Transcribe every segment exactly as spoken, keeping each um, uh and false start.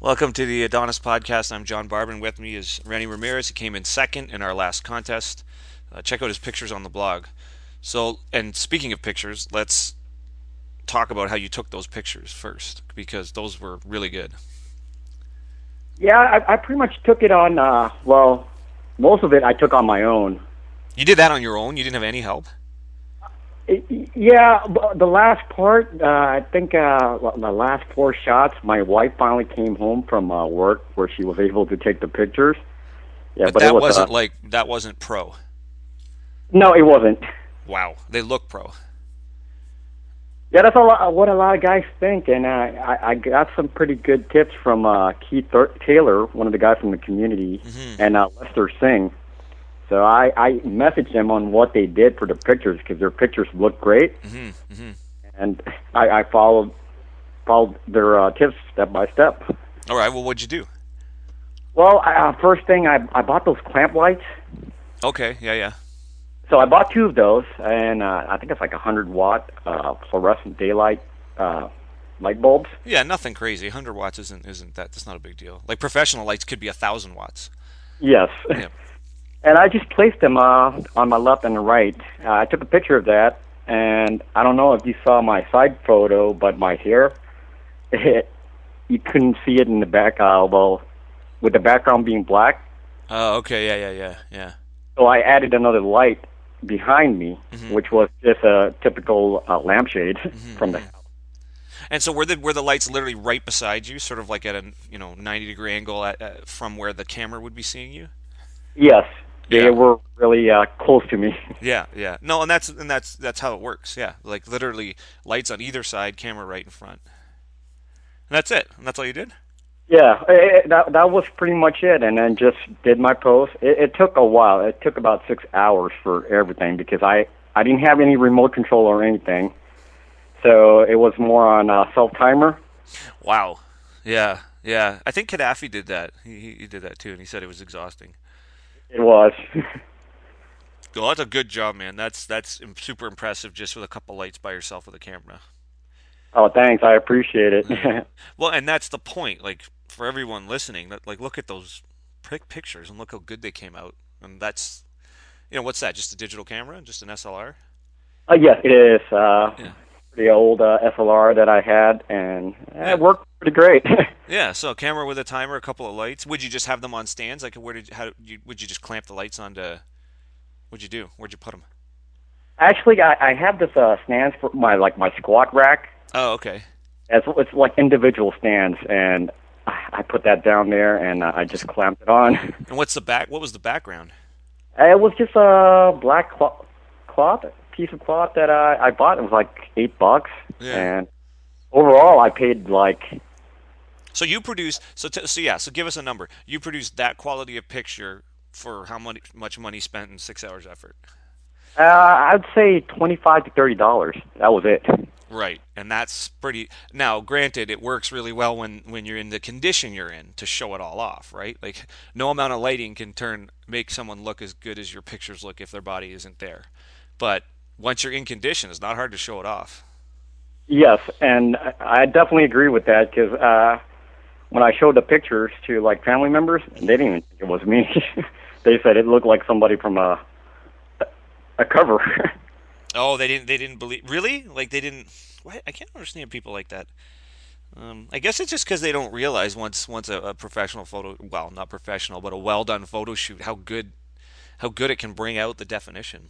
Welcome to the Adonis Podcast. I'm John Barber, and with me is Randy Ramirez. He came in second in our last contest. Uh, check out his pictures on the blog. So, and speaking of pictures, let's talk about how you took those pictures first, because those were really good. Yeah, I, I pretty much took it on. Uh, well, most of it I took on my own. You did that on your own. You didn't have any help. I- yeah, but the last part, uh, I think uh, the last four shots, my wife finally came home from uh, work where she was able to take the pictures. Yeah, But but it that was uh, wasn't like that wasn't pro. no, it wasn't. Wow, they look pro. Yeah, that's a lot, what a lot of guys think, and uh, I, I got some pretty good tips from uh, Keith Thur- Taylor, one of the guys from the community, hmm and uh, Lester Singh. So I, I messaged them on what they did for the pictures because their pictures look great, hmm hmm and I, I followed followed their uh, tips step by step. All right. Well, what'd you do? Well, I, uh, first thing I I bought those clamp lights. Okay. Yeah. Yeah. So I bought two of those, and uh, I think it's like a hundred watt uh, fluorescent daylight uh, light bulbs. Yeah. Nothing crazy. one hundred watts isn't isn't that? That's not a big deal. Like professional lights could be a thousand watts. Yes, Yeah. and I just placed them uh, on my left and the right. Uh, I took a picture of that, and I don't know if you saw my side photo, but my hair, it, you couldn't see it in the back. Uh, well, with the background being black, Oh. Okay. Yeah. Yeah. Yeah. Yeah. so I added another light behind me, hmm which was just a typical uh, lampshade hmm from the. hmm And so were the were the lights literally right beside you, sort of like at a you know ninety degree angle at, uh, from where the camera would be seeing you? Yes, they Yeah, were really uh, close to me. yeah, yeah. No, and that's and that's that's how it works. Yeah, like literally lights on either side, camera right in front, and that's it. And that's all you did. Yeah, it, that that was pretty much it, and then just did my post. It, it took a while. It took about six hours for everything because I I didn't have any remote control or anything, so it was more on uh, self timer. Wow. Yeah, yeah. I think Gaddafi did that. He he he did that too, and he said it was exhausting. It was. Well, that's a good job, man. That's that's im- super impressive just with a couple lights by yourself with a camera. Oh, thanks. I appreciate it. Yeah. Well, and that's the point. Like for everyone listening, that like look at those pic- pictures and look how good they came out. And that's you know what's that? Just a digital camera, just an S L R? uh, yes, it is. Uh, Yeah. the old uh, S L R that I had, and eh, Yeah. it worked pretty great. Yeah. So a camera with a timer, a couple of lights. Would you just have them on stands? Like where did how you, would you just clamp the lights onto? What'd you do? Where'd you put them? Actually, I, I have this uh, stands for my like my squat rack. Oh, okay. It's, it's like individual stands, and I I put that down there, and uh, I just clamped it on. And what's the back? What was the background? It was just a black cloth, cloth piece of cloth that I, I bought. It was like eight bucks, Yeah. and overall, I paid like So you produce so t- so yeah. So give us a number. You produced that quality of picture for how much much money spent in six hours effort. uh, I'd say twenty five to thirty dollars. That was it. Right, and that's pretty. Now, granted, it works really well when when you're in the condition you're in to show it all off, right? Like no amount of lighting can turn make someone look as good as your pictures look if their body isn't there. But once you're in condition, it's not hard to show it off. Yes, and I I definitely agree with that because uh, when I showed the pictures to like family members, they didn't even think it was me. They said it looked like somebody from a a cover. Oh, they didn't. They didn't believe. Really? Like they didn't. What? I can't understand people like that. Um, I guess it's just because they don't realize once once a, a professional photo, well, not professional, but a well done photo shoot, how good how good it can bring out the definition.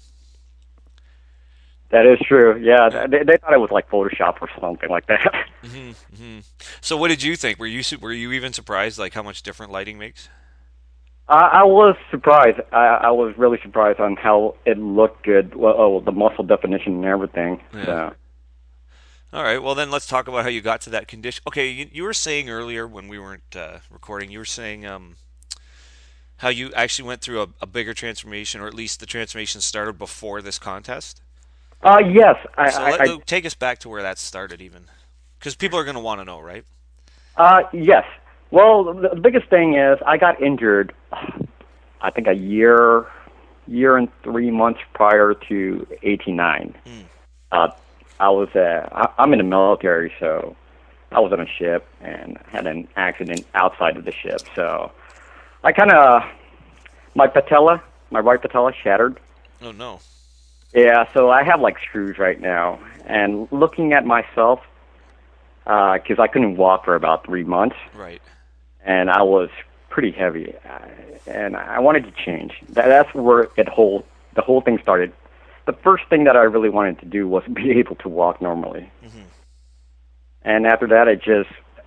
That is true. Yeah, Yeah. they, they thought it was like Photoshop or something like that. hmm hmm So, what did you think? Were you su- were you even surprised, like how much different lighting makes? I, I was surprised. I, I was really surprised on how it looked good. Well, oh, the muscle definition and everything. Yeah. So, All right. Well, then let's talk about how you got to that condition. Okay, you, you were saying earlier when we weren't uh, recording, you were saying um, how you actually went through a, a bigger transformation, or at least the transformation started before this contest. uh, yes, I, So I, let, I let- take us back to where that started, even, because people are going to want to know, right? uh, yes. Well, the, the biggest thing is I got injured. I think a year, year and three months prior to eighty-nine. Mm. Uh, I was uh, I, I'm in the military, so I was on a ship and had an accident outside of the ship. So I kind of, my patella, my right patella shattered. Oh no. Yeah, so I have like screws right now. And looking at myself, because uh, I couldn't walk for about three months. Right. And I was pretty heavy. Uh, and I wanted to change. That, that's where it whole, the whole thing started. The first thing that I really wanted to do was be able to walk normally. Mm-hmm. And after that, I just,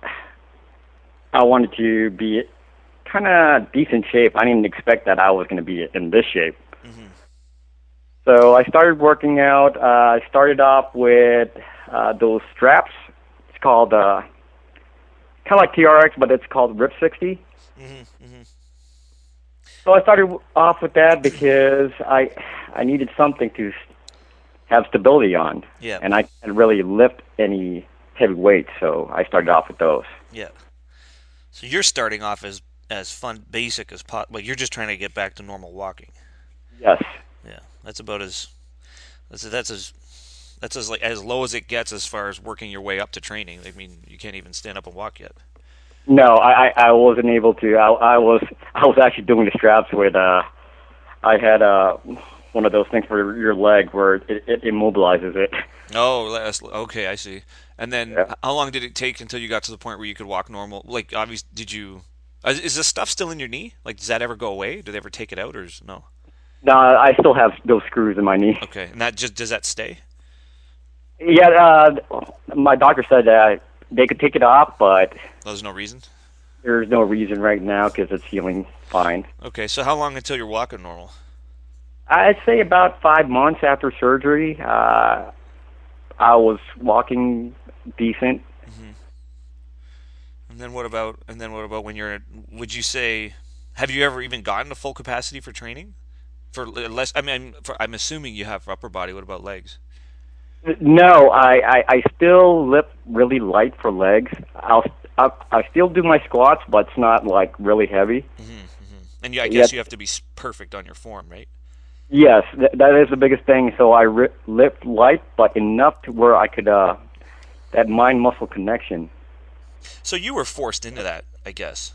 I wanted to be kind of decent shape. I didn't expect that I was going to be in this shape. Mm-hmm. So I started working out. Uh, I started off with uh, those straps. It's called, uh, kind of like T R X, but it's called Rip sixty. Mm-hmm. Mm-hmm. So I started off with that because I I needed something to have stability on. Yeah. And I can't really lift any heavy weights, so I started off with those. Yeah. So you're starting off as as fun, basic as possible. Like you're just trying to get back to normal walking. Yes. Yeah. That's about as that's that's as that's as like as low as it gets as far as working your way up to training. I mean, you can't even stand up and walk yet. No, I, I, I wasn't able to. I, I was I was actually doing the straps with. Uh, I had uh, one of those things for your leg where it, it immobilizes it. Oh, that's, okay, I see. And then, Yeah. how long did it take until you got to the point where you could walk normal? Like, obviously, did you? Is the stuff still in your knee? Like, does that ever go away? Do they ever take it out, or is, no? No, I still have those screws in my knee. Okay, and that just does that stay? Yeah, uh, my doctor said that they could take it off, but there's no reason. There's no reason right now because it's healing fine. Okay, so how long until you're walking normal? I'd say about five months after surgery. Uh, I was walking decent. Mm-hmm. And then what about? And then what about when you're? Would you say? Have you ever even gotten to full capacity for training? For less, I mean, for, I'm assuming you have upper body. What about legs? No, I, I, I still lift really light for legs. I'll I, I still do my squats, but it's not like really heavy. Mm-hmm, mm-hmm. And you, I guess yep. you have to be perfect on your form, right? Yes, th- that is the biggest thing. So I ri- lift light, but enough to where I could uh, that mind-muscle connection. So you were forced into that, I guess.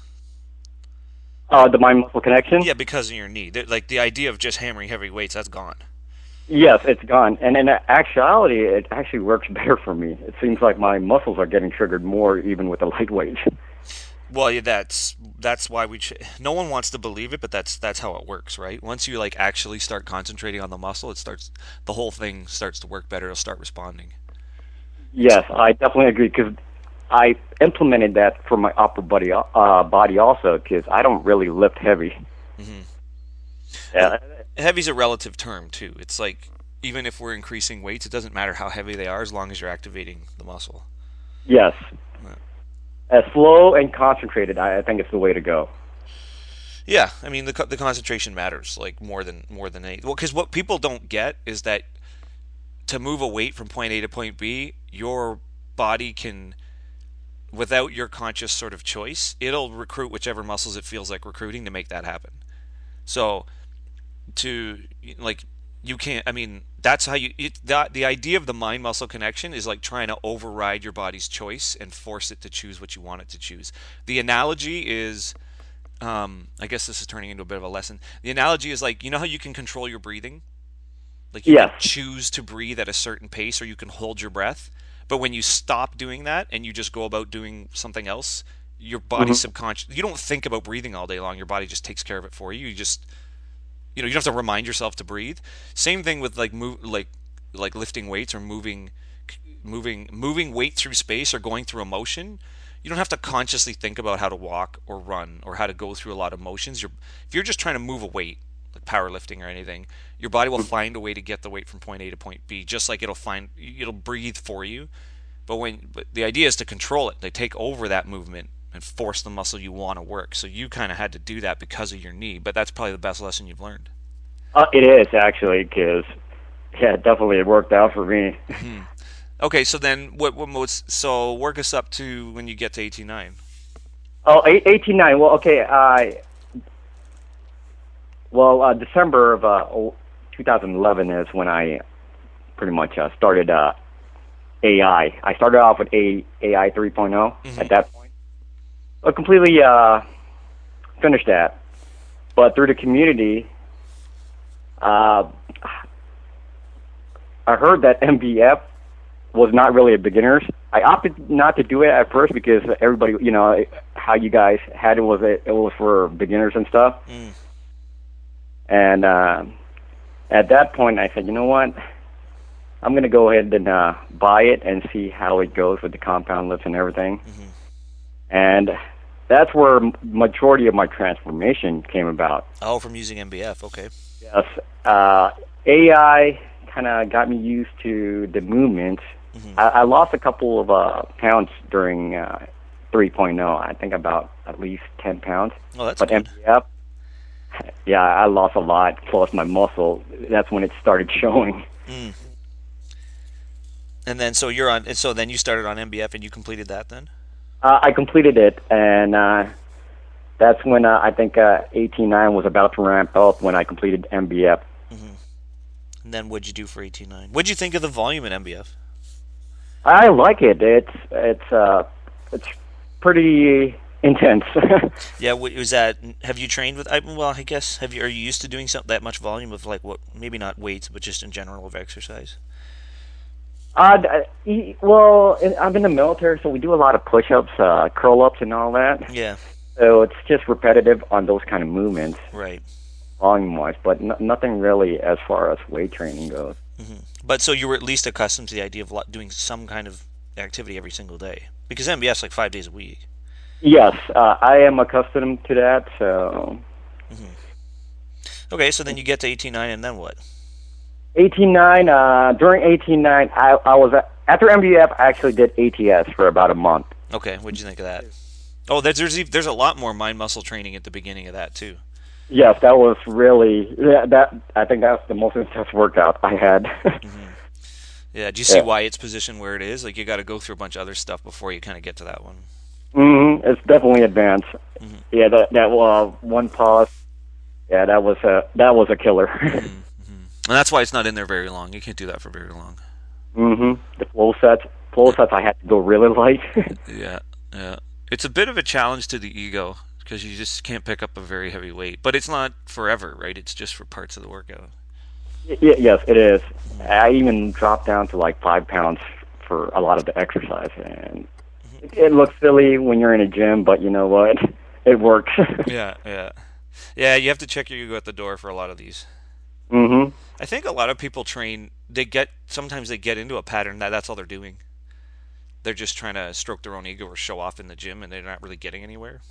Uh, the mind-muscle connection? Yeah, because of your knee. Like the idea of just hammering heavy weights, that's gone. Yes, it's gone. And in actuality, it actually works better for me. It seems like my muscles are getting triggered more even with the light weights. Well, yeah, that's that's why we. Ch- no one wants to believe it, but that's that's how it works, right? Once you like actually start concentrating on the muscle, it starts. The whole thing starts to work better. It'll start responding. Yes, I definitely agree because I implemented that for my upper body uh, body also because I don't really lift heavy. Mm-hmm. Yeah. Well, heavy's a relative term too. It's like even if we're increasing weights, it doesn't matter how heavy they are as long as you're activating the muscle. Yes. Yeah. As slow and concentrated, I, I think it's the way to go. Yeah, I mean the the concentration matters like more than more than anything. Well, because what people don't get is that to move a weight from point A to point B, your body can, without your conscious sort of choice, it'll recruit whichever muscles it feels like recruiting to make that happen. So, to like you can't. I mean, that's how you. It, the, the idea of the mind-muscle connection is like trying to override your body's choice and force it to choose what you want it to choose. The analogy is, um, I guess this is turning into a bit of a lesson. The analogy is like, you know how you can control your breathing, like you yes. can choose to breathe at a certain pace, or you can hold your breath. But when you stop doing that and you just go about doing something else, your body's mm-hmm. subconscious. You don't think about breathing all day long. Your body just takes care of it for you. You just You know, you don't have to remind yourself to breathe. Same thing with like move, like like lifting weights or moving, moving, moving weight through space or going through a motion. You don't have to consciously think about how to walk or run or how to go through a lot of motions. You're if you're just trying to move a weight, like powerlifting or anything, your body will find a way to get the weight from point A to point B. Just like it'll find, it'll breathe for you. But when, but the idea is to control it. They take over that movement and force the muscle you want to work. So you kind of had to do that because of your knee, but that's probably the best lesson you've learned. Uh, it is, actually, because, yeah, definitely it worked out for me. Mm-hmm. Okay, so then what, what was, so work us up to when you get to eighteen nine. Oh, eighteen nine. Well, okay, uh, well, uh, December of uh, twenty eleven is when I pretty much uh, started uh, A I. I started off with A AI 3.0 Mm-hmm. at that point. I completely uh, finished that. But through the community, uh, I heard that M B F was not really a beginner's. I opted not to do it at first because everybody, you know, how you guys had it was it, it was for beginners and stuff. Mm. And uh, at that point, I said, you know what? I'm going to go ahead and uh, buy it and see how it goes with the compound lifts and everything. Mm-hmm. And that's where majority of my transformation came about. Oh, from using M B F, okay. Yes, uh, A I kind of got me used to the movements. Mm-hmm. I, I lost a couple of uh, pounds during uh, 3.0. I think about at least ten pounds. Oh, that's but good. M B F, yeah, I lost a lot. Plus my muscle. That's when it started showing. Mm. And then, so you're on. And so then you started on M B F, and you completed that then. Uh, I completed it, and uh, that's when uh, I think uh, eighteen nine was about to ramp up when I completed M B F. Mm-hmm. And then what'd you do for eighteen nine? What'd you think of the volume in M B F? I like it. It's it's uh it's pretty intense. Yeah, what, was that? Have you trained with? I, well, I guess have you? Are you used to doing some that much volume of like what? Maybe not weights, but just in general of exercise. uh, e- well, in- I'm in the military, so we do a lot of push-ups, uh, curl-ups, and all that. Yeah. So it's just repetitive on those kind of movements, Right. volume-wise, but n- nothing really as far as weight training goes. Mm-hmm. But so you were at least accustomed to the idea of lo- doing some kind of activity every single day, because M B F's like five days a week. Yes, uh, I am accustomed to that. So Mm-hmm. Okay, so then you get to eighteen nine, and then what? eighteen nine, uh, during eighteen nine, I, I was uh, after M B F. I actually did A T S for about a month. Okay, what'd you think of that? Oh, there's there's, ev- there's a lot more mind muscle training at the beginning of that too. Yes, that was really yeah, that. I think that's the most intense workout I had. Mm-hmm. Yeah, do you see Yeah. why it's positioned where it is? Like you got to go through a bunch of other stuff before you kind of get to that one. hmm It's definitely advanced. Mm-hmm. Yeah, that that uh, one pause. Yeah, that was a that was a killer. Mm-hmm. And that's why it's not in there very long. You can't do that for very long. hmm The flow sets, flow sets, I had to go really light. Yeah, yeah. It's a bit of a challenge to the ego because you just can't pick up a very heavy weight. But it's not forever, right? It's just for parts of the workout. y- yes, it is. I even dropped down to like five pounds for a lot of the exercise, and it, it looks silly when you're in a gym, but you know what? It works. Yeah, yeah. Yeah, you have to check your ego at the door for a lot of these. hmm I think a lot of people train, they get, sometimes they get into a pattern that that's all they're doing. They're just trying to stroke their own ego or show off in the gym and they're not really getting anywhere.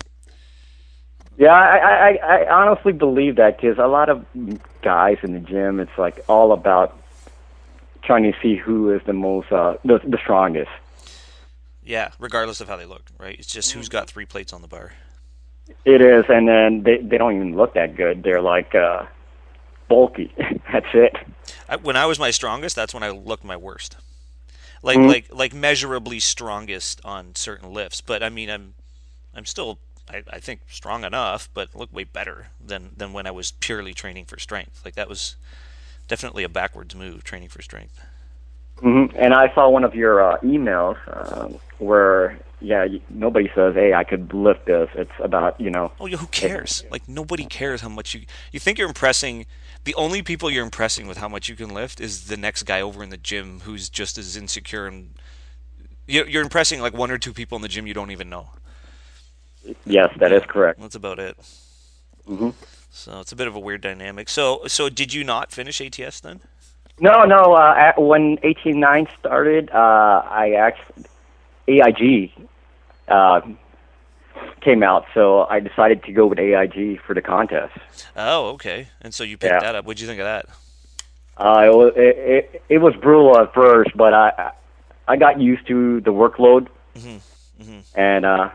Yeah, I, I, I I honestly believe that because a lot of guys in the gym, it's like all about trying to see who is the most, uh, the, the strongest. Yeah, regardless of how they look, right? It's just who's got three plates on the bar. It is, and then they they don't even look that good. They're like uh, bulky. That's it. I, when I was my strongest, that's when I looked my worst. Like Mhm. like like measurably strongest on certain lifts, but I mean I'm I'm still I, I think strong enough, but look way better than than when I was purely training for strength. Like that was definitely a backwards move, training for strength. hmm And I saw one of your uh, emails um, where, yeah, y- nobody says, "Hey, I could lift this." It's about, you know. Oh yeah, who cares? Like nobody cares how much you you think you're impressing. The only people you're impressing with how much you can lift is the next guy over in the gym who's just as insecure, and you- you're impressing like one or two people in the gym you don't even know. Yes, that is correct. That's about it. hmm So it's a bit of a weird dynamic. So so did you not finish A T S then? No, no. Uh, at, when eighteen nine started, uh, I actually A I G uh, came out, so I decided to go with A I G for the contest. Oh, okay. And so you picked Yeah. that up. What'd you think of that? Uh, it, was, it, it, it was brutal at first, but I I got used to the workload, hmm hmm and uh,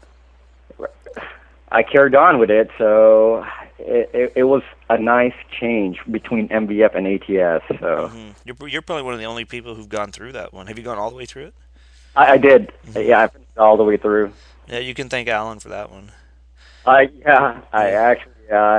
I carried on with it. So it, it, it was a nice change between M B F and A T S. So hmm You're you're probably one of the only people who've gone through that one. Have you gone all the way through it? I, I did, yeah, I finished all the way through. Yeah, you can thank Alan for that one. I yeah, I actually uh,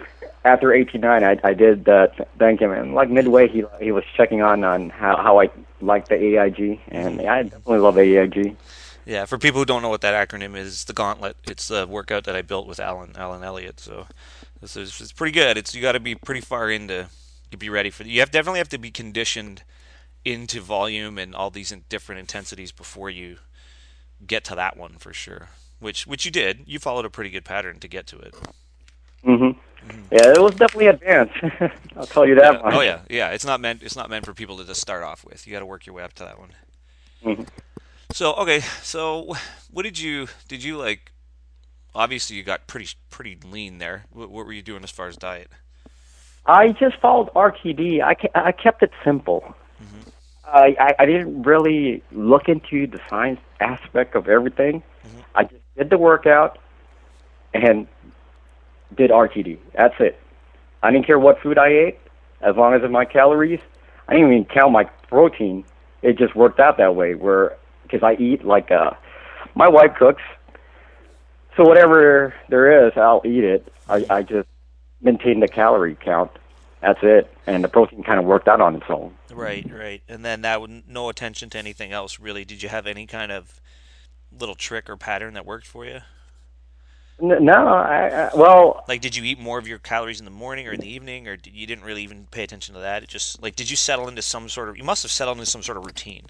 after eighty-nine, I I did uh, thank him, and like midway, he he was checking on on how how I like the A I G, and Hmm. I definitely love A I G. Yeah, for people who don't know what that acronym is, the Gauntlet. It's the workout that I built with Alan Alan Elliott. So this is it's pretty good. It's you got to be pretty far into to be ready for. You have definitely have to be conditioned into volume and all these in different intensities before you get to that one for sure. Which which you did. You followed a pretty good pattern to get to it. Hmm. Hmm. Yeah, it was definitely advanced. I'll tell you that Yeah. Oh much. yeah. Yeah. It's not meant. It's not meant for people to just start off with. You got to work your way up to that one. Hmm. So okay. So what did you did you like? Obviously, you got pretty pretty lean there. What, what were you doing as far as diet? I just followed R T D. I, ke- I kept it simple. Hmm. I, I I didn't really look into the science aspect of everything. Hmm. I just did the workout and did R T D. That's it. I didn't care what food I ate, as long as it's my calories. I didn't even count my protein. It just worked out that way. Where because I eat like uh, my wife cooks, so whatever there is, I'll eat it. I Hmm. I just maintain the calorie count. That's it, and the protein kind of worked out on its own. Right, right. And then that would no attention to anything else really. Did you have any kind of little trick or pattern that worked for you? N- No, I, I well, Like, did you eat more of your calories in the morning or in the evening, or did, you didn't really even pay attention to that? It just like, did you settle into some sort of? You must have settled into some sort of routine.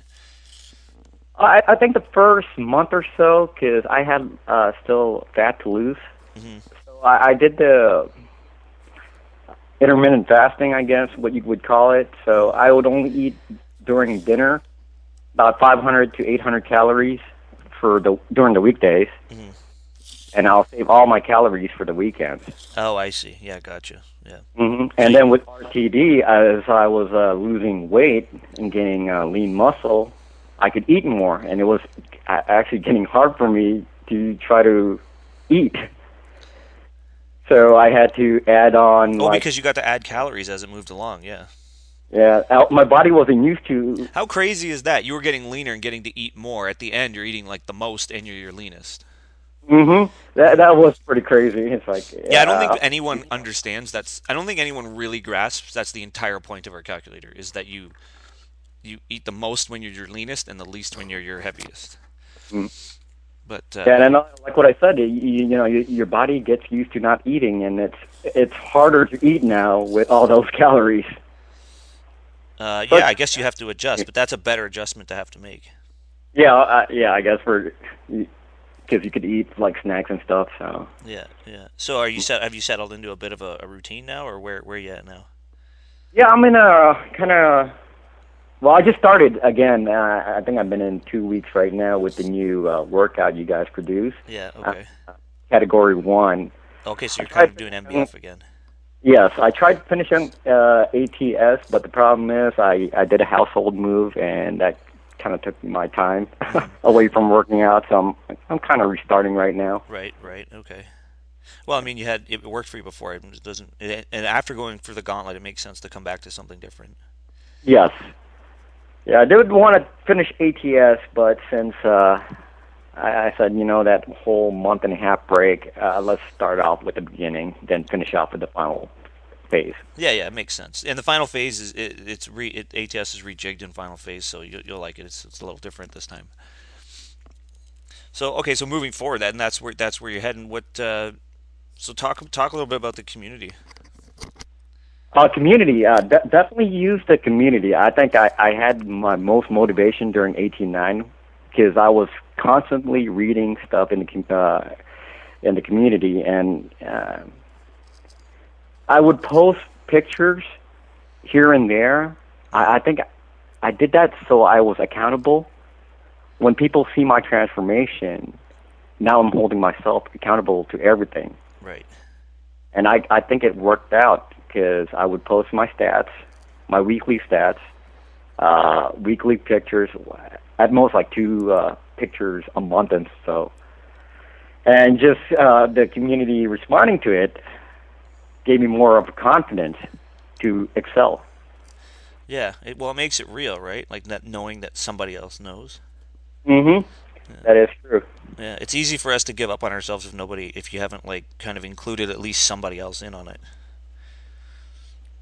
I, I think the first month or so, because I had uh, still fat to lose, Hmm. so I, I did the intermittent fasting, I guess, what you would call it. So I would only eat during dinner about five hundred to eight hundred calories for the during the weekdays, Hmm. and I'll save all my calories for the weekends. Oh, I see. Yeah, gotcha. Yeah. Hmm. So, And then with R T D, as I was uh, losing weight and gaining uh, lean muscle, I could eat more, and it was a- actually getting hard for me to try to eat. So I had to add on oh, like, because you got to add calories as it moved along. Yeah. yeah, out- my body wasn't used to. How crazy is that? You were getting leaner and getting to eat more. At the end, you're eating like the most, and you're your leanest. Hmm. That Hmm. that was pretty crazy. It's like, Yeah, I don't think yeah, anyone understands that's. I don't think anyone really grasps that's the entire point of our calculator is that you you eat the most when you're your leanest and the least when you're your heaviest. mm. But Yeah, uh, and then, like what I said, you, you know, you, your body gets used to not eating, and it's it's harder to eat now with all those calories. uh, So yeah, it's, I guess you have to adjust, but that's a better adjustment to have to make. yeah, uh, yeah, I guess for because you could eat like snacks and stuff. So Yeah, yeah. So are you set? Have you settled into a bit of a, a routine now, or where where you at now? yeah, I'm in a kind of. Well, I just started again. Uh, I think I've been in two weeks right now with the new uh, workout you guys produce, Yeah. uh, Okay. category one. Okay. So I you're kind tried of doing finishing. M B F again. Yes, I tried finishing uh, A T S, but the problem is I I did a household move, and that kind of took my time Hmm. away from working out. So I'm I'm kind of restarting right now. Right. Right. Okay. Well, I mean, you had it worked for you before. It doesn't. It, and after going through the gauntlet, it makes sense to come back to something different. Yes, yeah, I did want to finish A T S, but since uh, I, I said, you know, that whole month and a half break, uh, let's start off with the beginning, then finish off with the final phase. Yeah, yeah, it makes sense. And the final phase is it, it's re it, A T S is rejigged in final phase, so you, you'll like it. It's it's a little different this time. So okay, so moving forward, that and that's where that's where you're heading. What? Uh, so talk talk a little bit about the community. Uh, community, uh, de- definitely use the community. I think I, I had my most motivation during eighteen nine because I was constantly reading stuff in the com- uh, in the community, and uh, I would post pictures here and there. I, I think I did that so I was accountable. When people see my transformation, now I'm holding myself accountable to everything. Right. And I, I think it worked out because I would post my stats, my weekly stats, uh, weekly pictures, at most like two uh, pictures a month and so. And just uh, the community responding to it gave me more of a confidence to excel. Yeah. It, well, it makes it real, right? Like that knowing that somebody else knows. Mm-hmm. Yeah. That is true. Yeah. It's easy for us to give up on ourselves if nobody, if you haven't like kind of included at least somebody else in on it.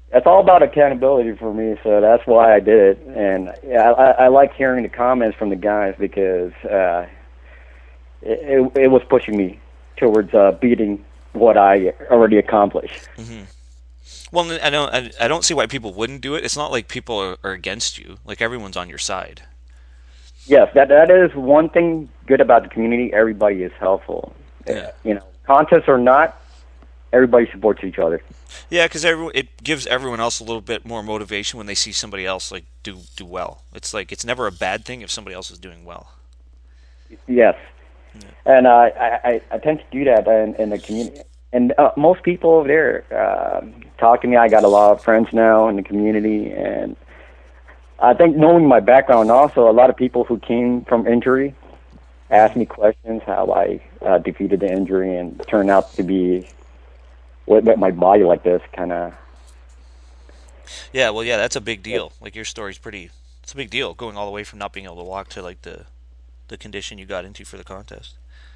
It's all about accountability for me, so that's why I did it. And yeah, I, I like hearing the comments from the guys because uh, it, it, it was pushing me towards uh, beating what I already accomplished. Hmm. Well, I don't. I, I don't see why people wouldn't do it. It's not like people are, are against you. Like everyone's on your side. Yes, that that is one thing good about the community. Everybody is helpful. Yeah. You know, contests or not, everybody supports each other. Yeah, because everyone it gives everyone else a little bit more motivation when they see somebody else like do do well. It's like it's never a bad thing if somebody else is doing well. Yes, Yeah. and uh, I, I I tend to do that in, in the community. And uh, most people over there uh, talk to me. I got a lot of friends now in the community, and I think knowing my background also, a lot of people who came from injury asked me questions how I uh, defeated the injury and turned out to be with, with my body like this kind of. Yeah, well, yeah, that's a big deal. Like your story's pretty. It's a big deal going all the way from not being able to walk to like the the condition you got into for the contest.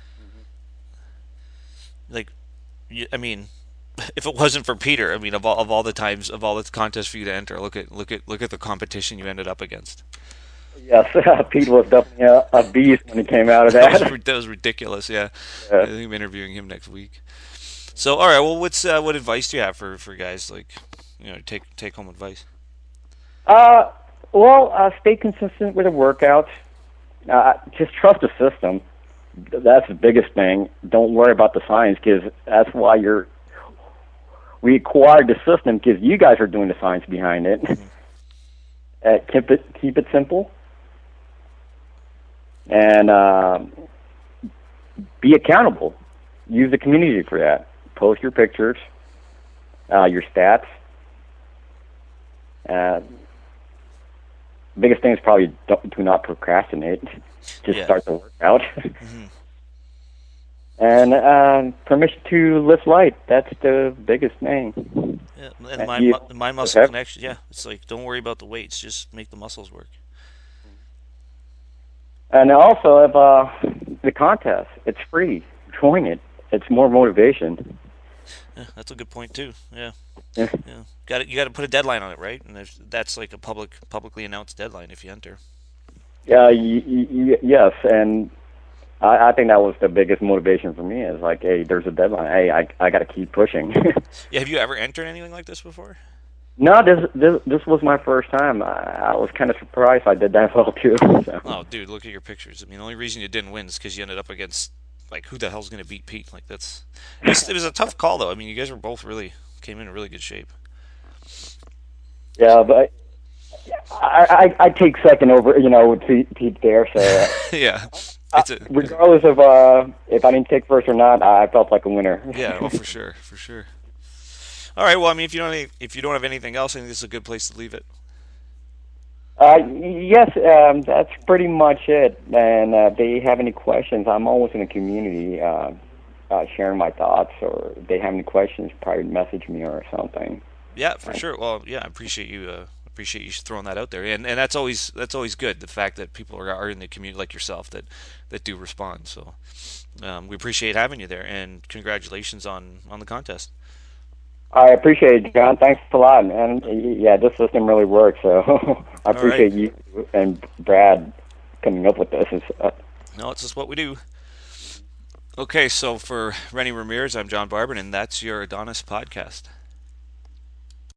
Like, you, I mean, if it wasn't for Peter, I mean, of all of all the times of all the contests for you to enter, look at look at look at the competition you ended up against. Yes, Pete was definitely a, a beast when he came out of That was that. that was ridiculous. Yeah, I Yeah. think I'm interviewing him next week. So, all right. Well, what's uh, what advice do you have for, for guys like, you know, take take home advice? Uh, well, uh, stay consistent with the workouts. Uh, just trust the system. That's the biggest thing. Don't worry about the science because that's why you're. We acquired the system because you guys are doing the science behind it. Mm-hmm. Uh, keep it keep it simple, and uh, be accountable. Use the community for that. Post your pictures, uh, your stats. Uh, biggest thing is probably don't, do not procrastinate. Just Yeah. start the workout. Hmm. And uh, permission to lift light. That's the biggest thing. Yeah, and And mind you, mu- mind muscle okay. connection. Yeah, it's like don't worry about the weights, just make the muscles work. And also, if uh, the contest, it's free. Join it. It's more motivation. Yeah, that's a good point too. Yeah, Yeah, yeah. Got it. You got to put a deadline on it, right? And if that's like a public, publicly announced deadline if you enter. yeah y- y- y- yes. And I, I think that was the biggest motivation for me. Is like, hey, there's a deadline. Hey, I I got to keep pushing. Yeah. Have you ever entered anything like this before? No, this this this was my first time. I, I was kind of surprised I did that well too. So. Oh, dude, look at your pictures. I mean, the only reason you didn't win is because you ended up against like who the hell's gonna beat Pete? Like that's it was, it was a tough call though. I mean, you guys were both really came in really good shape. Yeah, but I, I I take second over, you know, to Pete there. So Yeah, uh, it's a regardless of uh, if I didn't take first or not, I felt like a winner. yeah. Well, for sure, for sure. All right. Well, I mean, if you don't if you don't have anything else, I think this is a good place to leave it. uh, yes, um, that's pretty much it. And uh, if they have any questions, I'm always in the community uh, uh, sharing my thoughts, or if they have any questions, probably message me or something. Yeah, for sure. Well, yeah, I appreciate you. Uh, appreciate you throwing that out there, and and that's always that's always good. The fact that people are, are in the community like yourself that that do respond. So um, we appreciate having you there, and congratulations on on the contest. I appreciate it, John. Thanks a lot. And yeah, this system really works. So I All right. appreciate you and Brad coming up with this. It's, uh, No, it's just what we do. Okay, so for Rennie Ramirez, I'm John Barber, and that's your Adonis podcast.